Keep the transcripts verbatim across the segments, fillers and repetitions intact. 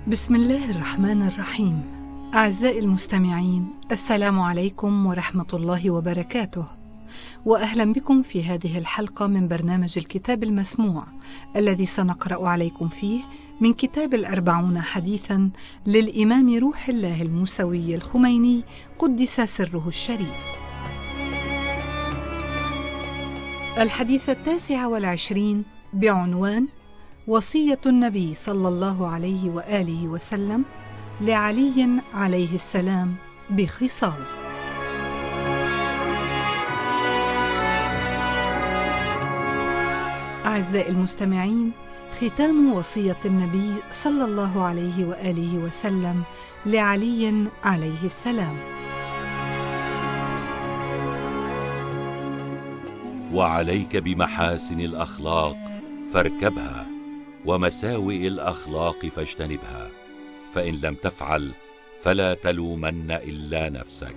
بسم الله الرحمن الرحيم. أعزائي المستمعين، السلام عليكم ورحمة الله وبركاته، وأهلا بكم في هذه الحلقة من برنامج الكتاب المسموع الذي سنقرأ عليكم فيه من كتاب الأربعون حديثا للإمام روح الله الموسوي الخميني قدس سره الشريف. الحديث التاسع والعشرين بعنوان وصية النبي صلى الله عليه وآله وسلم لعلي عليه السلام بخصال. أعزائي المستمعين، ختام وصية النبي صلى الله عليه وآله وسلم لعلي عليه السلام. وعليك بمحاسن الأخلاق فاركبها، ومساوئ الأخلاق فاجتنبها، فإن لم تفعل فلا تلومن إلا نفسك.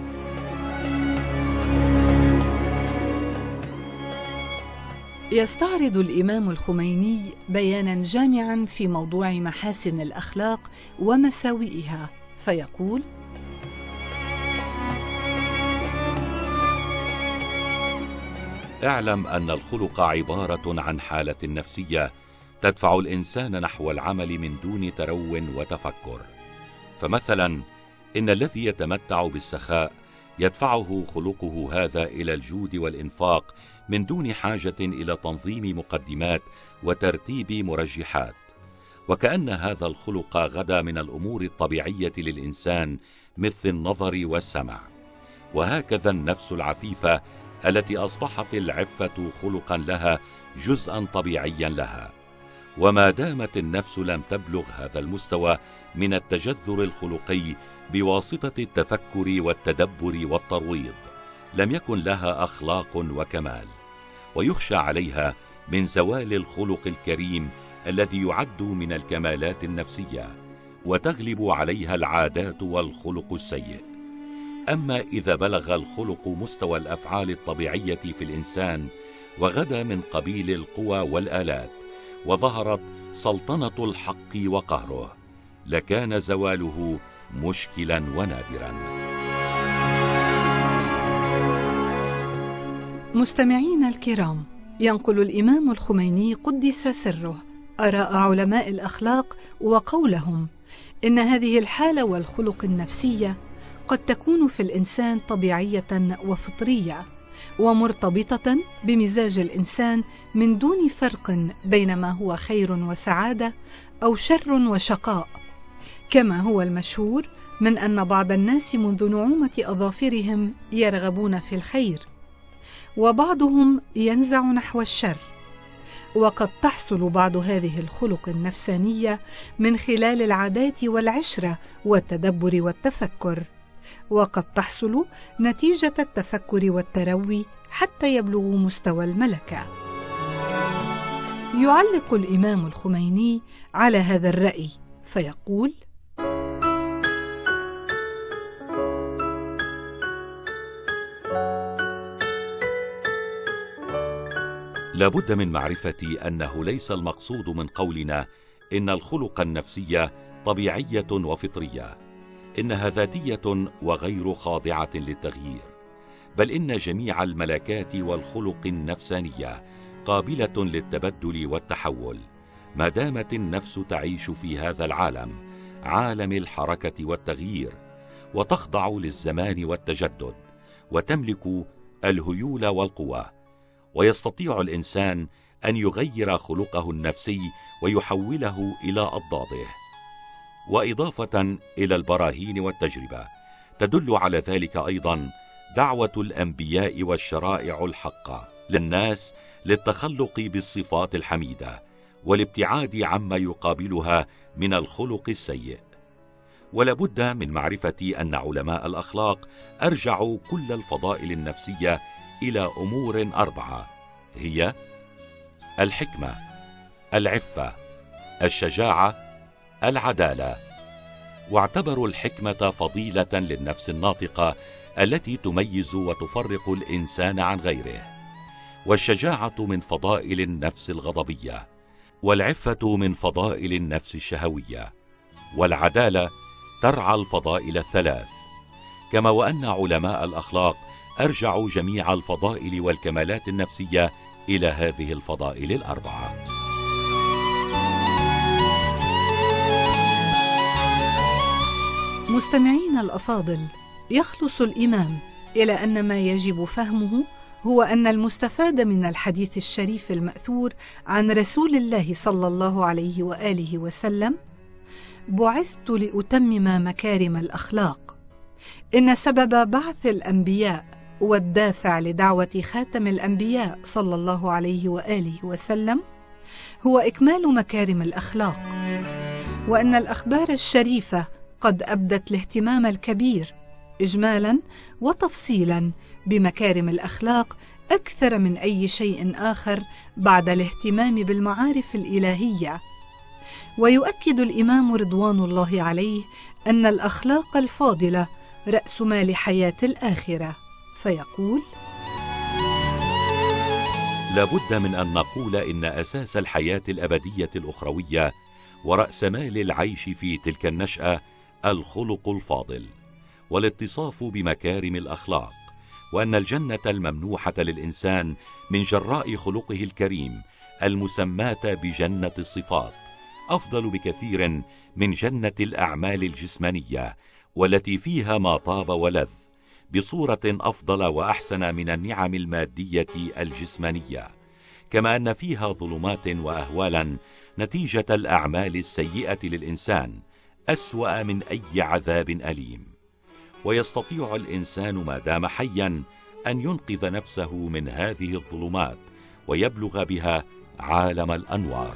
يستعرض الإمام الخميني بيانا جامعا في موضوع محاسن الأخلاق ومساوئها، فيقول: اعلم أن الخلق عبارة عن حالة نفسية تدفع الإنسان نحو العمل من دون ترو وتفكر. فمثلا إن الذي يتمتع بالسخاء يدفعه خلقه هذا إلى الجود والإنفاق من دون حاجة إلى تنظيم مقدمات وترتيب مرجحات، وكأن هذا الخلق غدا من الأمور الطبيعية للإنسان مثل النظر والسمع. وهكذا النفس العفيفة التي أصبحت العفة خلقا لها جزءا طبيعيا لها، وما دامت النفس لم تبلغ هذا المستوى من التجذر الخلقي بواسطة التفكر والتدبر والترويض، لم يكن لها أخلاق وكمال، ويخشى عليها من زوال الخلق الكريم الذي يعد من الكمالات النفسية، وتغلب عليها العادات والخلق السيء. أما إذا بلغ الخلق مستوى الأفعال الطبيعية في الإنسان وغدا من قبيل القوى والآلات، وظهرت سلطنة الحق وقهره، لكان زواله مشكلا ونادرا. مستمعين الكرام، ينقل الإمام الخميني قدس سره آراء علماء الأخلاق وقولهم إن هذه الحالة والخلق النفسية قد تكون في الإنسان طبيعية وفطرية، ومرتبطة بمزاج الإنسان من دون فرق بين ما هو خير وسعادة أو شر وشقاء، كما هو المشهور من أن بعض الناس منذ نعومة أظافرهم يرغبون في الخير، وبعضهم ينزع نحو الشر. وقد تحصل بعض هذه الخلق النفسانية من خلال العادات والعشرة والتدبر والتفكر، وقد تحصل نتيجة التفكر والتروي حتى يبلغوا مستوى الملكة. يعلق الإمام الخميني على هذا الرأي فيقول: لابد من معرفة أنه ليس المقصود من قولنا إن الخلق النفسية طبيعية وفطرية، إنها ذاتية وغير خاضعة للتغيير، بل إن جميع الملكات والخلق النفسانية قابلة للتبدل والتحول، ما دامت النفس تعيش في هذا العالم، عالم الحركة والتغيير، وتخضع للزمان والتجدد، وتملك الهيول والقوى. ويستطيع الإنسان أن يغير خلقه النفسي ويحوله إلى أضداده. وإضافة إلى البراهين والتجربة تدل على ذلك أيضا دعوة الأنبياء والشرائع الحقة للناس للتخلق بالصفات الحميدة والابتعاد عما يقابلها من الخلق السيء. ولابد من معرفة أن علماء الأخلاق أرجعوا كل الفضائل النفسية إلى أمور أربعة، هي الحكمة، العفة، الشجاعة، العدالة. واعتبروا الحكمة فضيلة للنفس الناطقة التي تميز وتفرق الإنسان عن غيره، والشجاعة من فضائل النفس الغضبية، والعفة من فضائل النفس الشهوية، والعدالة ترعى الفضائل الثلاث، كما وأن علماء الأخلاق أرجعوا جميع الفضائل والكمالات النفسية إلى هذه الفضائل الأربعة. مستمعين الأفاضل، يخلص الإمام إلى أن ما يجب فهمه هو أن المستفاد من الحديث الشريف المأثور عن رسول الله صلى الله عليه وآله وسلم: بعثت لأتمم مكارم الأخلاق، إن سبب بعث الأنبياء والدافع لدعوة خاتم الأنبياء صلى الله عليه وآله وسلم هو إكمال مكارم الأخلاق، وأن الأخبار الشريفة قد أبدت الاهتمام الكبير إجمالاً وتفصيلاً بمكارم الأخلاق أكثر من أي شيء آخر بعد الاهتمام بالمعارف الإلهية. ويؤكد الإمام رضوان الله عليه أن الأخلاق الفاضلة رأس مال حياة الآخرة، فيقول: لابد من أن نقول إن أساس الحياة الأبدية الأخروية ورأس مال العيش في تلك النشأة الخلق الفاضل والاتصاف بمكارم الأخلاق، وأن الجنة الممنوحة للإنسان من جراء خلقه الكريم المسماة بجنة الصفات أفضل بكثير من جنة الأعمال الجسمانية والتي فيها ما طاب ولذ بصورة أفضل وأحسن من النعم المادية الجسمانية، كما أن فيها ظلمات وأهوالا نتيجة الأعمال السيئة للإنسان أسوأ من أي عذاب أليم. ويستطيع الإنسان ما دام حيا أن ينقذ نفسه من هذه الظلمات ويبلغ بها عالم الأنوار.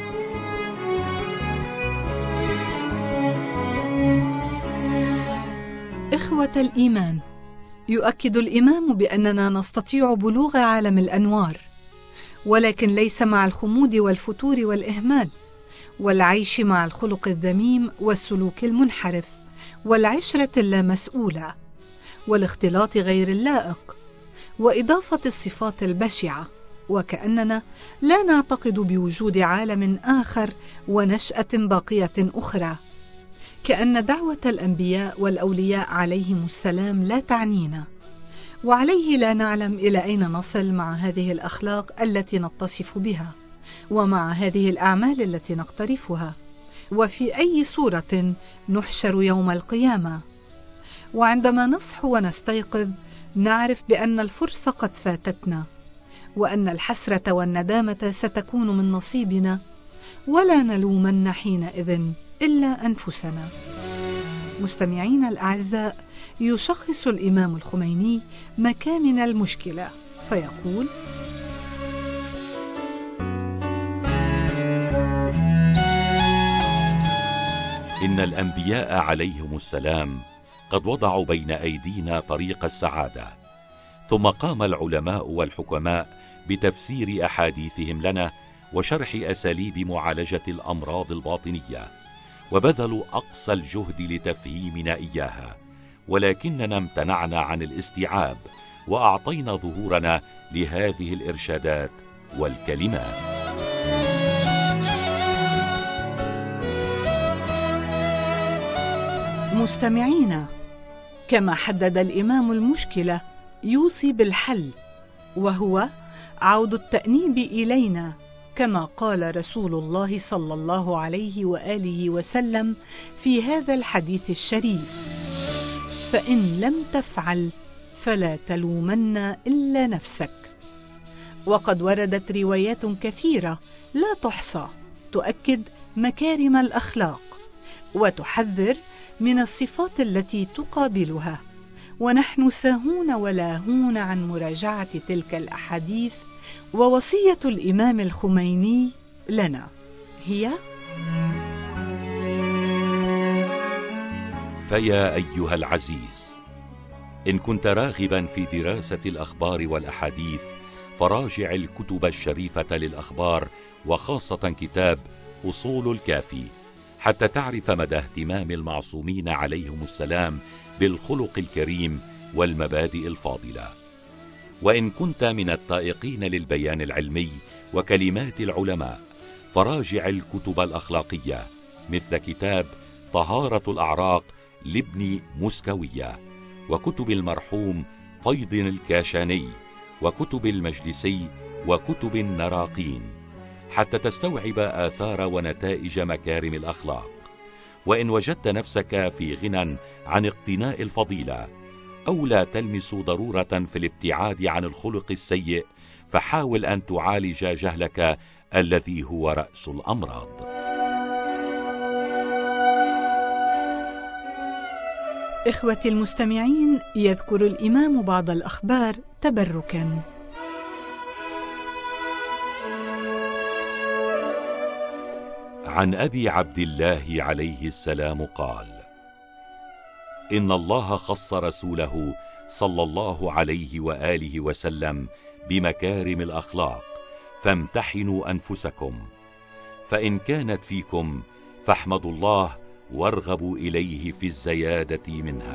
إخوة الإيمان، يؤكد الإمام بأننا نستطيع بلوغ عالم الأنوار، ولكن ليس مع الخمود والفتور والإهمال، والعيش مع الخلق الذميم والسلوك المنحرف والعشرة اللامسؤولة والاختلاط غير اللائق وإضافة الصفات البشعة، وكأننا لا نعتقد بوجود عالم آخر ونشأة باقية أخرى، كأن دعوة الأنبياء والأولياء عليهم السلام لا تعنينا، وعليه لا نعلم إلى أين نصل مع هذه الأخلاق التي نتصف بها ومع هذه الأعمال التي نقترفها، وفي أي صورة نحشر يوم القيامة. وعندما نصحو ونستيقظ نعرف بأن الفرصة قد فاتتنا، وأن الحسرة والندامة ستكون من نصيبنا، ولا نلومن حينئذ إلا أنفسنا. مستمعين الأعزاء، يشخص الإمام الخميني مكامن المشكلة فيقول: إن الأنبياء عليهم السلام قد وضعوا بين أيدينا طريق السعادة، ثم قام العلماء والحكماء بتفسير أحاديثهم لنا وشرح أساليب معالجة الأمراض الباطنية، وبذلوا أقصى الجهد لتفهيمنا إياها، ولكننا امتنعنا عن الاستيعاب وأعطينا ظهورنا لهذه الإرشادات والكلمات. مستمعينا، كما حدد الإمام المشكلة يوصي بالحل، وهو عود التأنيب إلينا، كما قال رسول الله صلى الله عليه وآله وسلم في هذا الحديث الشريف: فإن لم تفعل فلا تلومن إلا نفسك. وقد وردت روايات كثيرة لا تحصى تؤكد مكارم الأخلاق وتحذر من الصفات التي تقابلها، ونحن ساهون ولاهون عن مراجعة تلك الأحاديث. ووصية الإمام الخميني لنا هي: فيا أيها العزيز، إن كنت راغبا في دراسة الأخبار والأحاديث فراجع الكتب الشريفة للأخبار، وخاصة كتاب أصول الكافي، حتى تعرف مدى اهتمام المعصومين عليهم السلام بالخلق الكريم والمبادئ الفاضلة. وإن كنت من الطائقين للبيان العلمي وكلمات العلماء فراجع الكتب الأخلاقية مثل كتاب طهارة الأعراق لابن مسكوية، وكتب المرحوم فيض الكاشاني، وكتب المجلسي، وكتب النراقين، حتى تستوعب آثار ونتائج مكارم الأخلاق. وإن وجدت نفسك في غنى عن اقتناء الفضيلة أو لا تلمس ضرورة في الابتعاد عن الخلق السيء، فحاول أن تعالج جهلك الذي هو رأس الأمراض. إخوتي المستمعين، يذكر الإمام بعض الأخبار تبركاً. عن أبي عبد الله عليه السلام قال: إن الله خص رسوله صلى الله عليه وآله وسلم بمكارم الأخلاق، فامتحنوا أنفسكم، فإن كانت فيكم فاحمدوا الله وارغبوا إليه في الزيادة منها.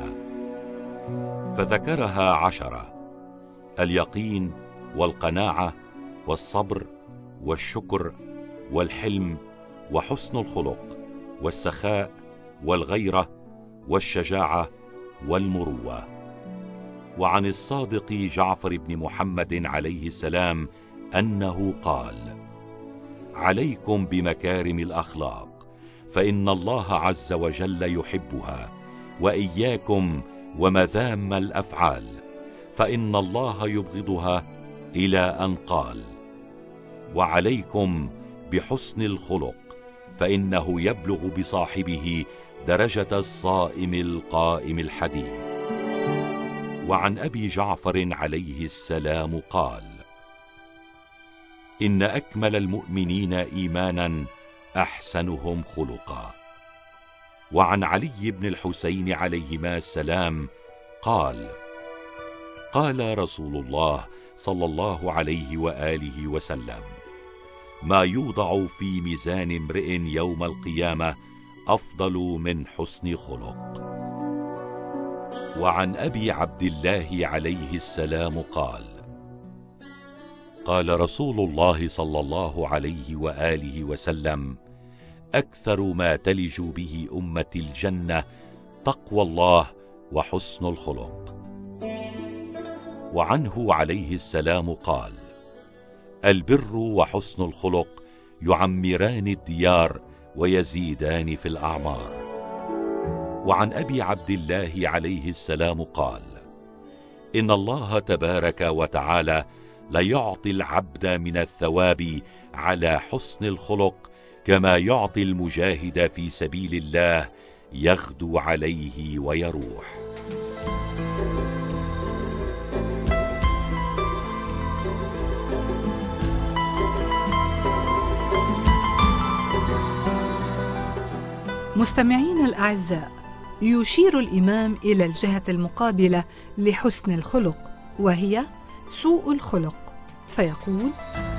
فذكرها عشرة: اليقين، والقناعة، والصبر، والشكر، والحلم، وحسن الخلق، والسخاء، والغيرة، والشجاعة، والمروة. وعن الصادق جعفر بن محمد عليه السلام أنه قال: عليكم بمكارم الأخلاق، فإن الله عز وجل يحبها، وإياكم ومذام الأفعال، فإن الله يبغضها، إلى أن قال: وعليكم بحسن الخلق، فإنه يبلغ بصاحبه درجة الصائم القائم الحديث. وعن أبي جعفر عليه السلام قال: إن أكمل المؤمنين إيمانا أحسنهم خلقا. وعن علي بن الحسين عليهما السلام قال: قال رسول الله صلى الله عليه وآله وسلم: ما يوضع في ميزان امرئ يوم القيامة أفضل من حسن خلق. وعن أبي عبد الله عليه السلام قال: قال رسول الله صلى الله عليه وآله وسلم: أكثر ما تلج به أمة الجنة تقوى الله وحسن الخلق. وعنه عليه السلام قال: البر وحسن الخلق يعمران الديار ويزيدان في الأعمار. وعن أبي عبد الله عليه السلام قال: إن الله تبارك وتعالى ليعطي العبد من الثواب على حسن الخلق كما يعطي المجاهد في سبيل الله يغدو عليه ويروح. مستمعين الأعزاء، يشير الإمام إلى الجهة المقابلة لحسن الخلق، وهي سوء الخلق، فيقول: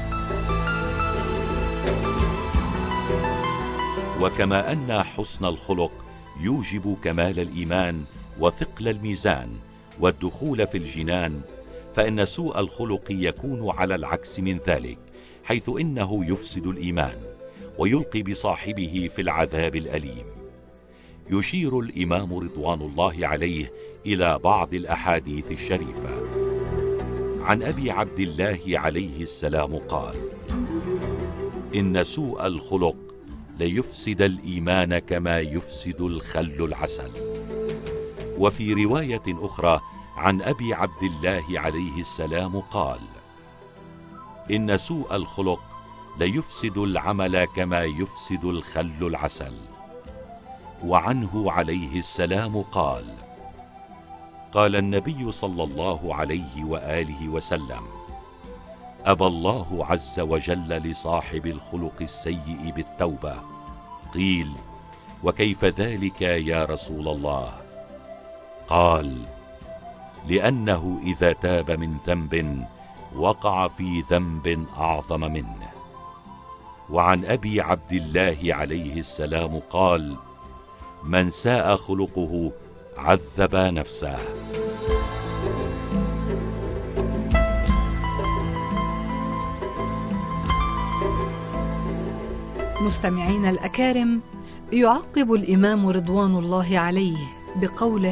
وكما أن حسن الخلق يوجب كمال الإيمان وثقل الميزان والدخول في الجنان، فإن سوء الخلق يكون على العكس من ذلك، حيث إنه يفسد الإيمان ويلقي بصاحبه في العذاب الأليم. يشير الإمام رضوان الله عليه إلى بعض الأحاديث الشريفة. عن أبي عبد الله عليه السلام قال: إن سوء الخلق ليفسد الإيمان كما يفسد الخل العسل. وفي رواية أخرى عن أبي عبد الله عليه السلام قال: إن سوء الخلق ليفسد العمل كما يفسد الخل العسل. وعنه عليه السلام قال: قال النبي صلى الله عليه وآله وسلم: أبى الله عز وجل لصاحب الخلق السيء بالتوبة. قيل: وكيف ذلك يا رسول الله؟ قال: لأنه إذا تاب من ذنب وقع في ذنب أعظم منه. وعن أبي عبد الله عليه السلام قال: من ساء خلقه عذب نفسه. مستمعين الأكارم، يعقب الإمام رضوان الله عليه بقوله: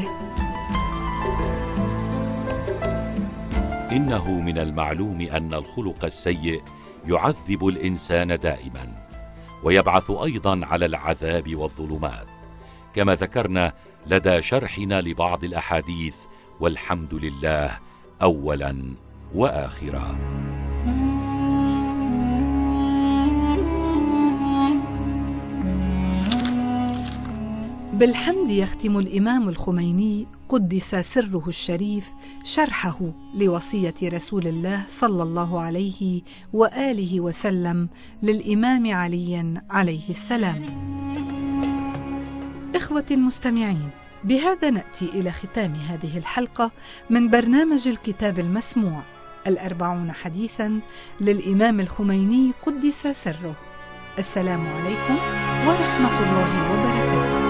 إنه من المعلوم أن الخلق السيء يعذب الإنسان دائما، ويبعث أيضا على العذاب والظلمات، كما ذكرنا لدى شرحنا لبعض الأحاديث، والحمد لله أولا وآخرا. بالحمد يختم الإمام الخميني قدس سره الشريف شرحه لوصية رسول الله صلى الله عليه وآله وسلم للإمام علي عليه السلام. إخوة المستمعين، بهذا نأتي إلى ختام هذه الحلقة من برنامج الكتاب المسموع الأربعون حديثا للإمام الخميني قدس سره. السلام عليكم ورحمة الله وبركاته.